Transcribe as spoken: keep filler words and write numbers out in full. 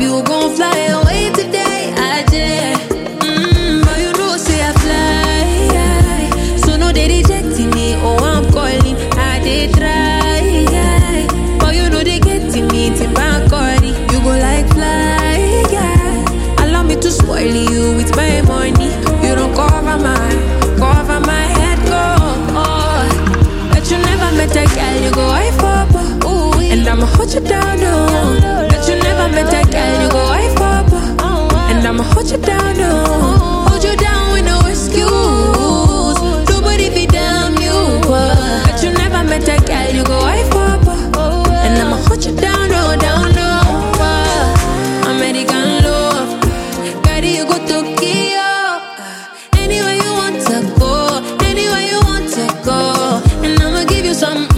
you gon' fly away today. I did. Mm, but you know, say I fly. So no, they rejecting me. Oh, I'm calling. I did try. But you know, they getting me. Tip and corny. You go like fly. Allow me to spoil you with my money. You don't cover my, cover my head, go. Oh, but you never met a girl, you go I for. And I'ma hold you down, no. Bet you never met a girl, you go I for. And I'ma hold you down, no. Hold you down with no excuse. Nobody be damn you. Bet you never met a girl, you go I for. And I'ma hold you down, no, down, no. American love, carry you go Tokyo. Anywhere you want to go, anywhere you want to go. And I'ma give you some.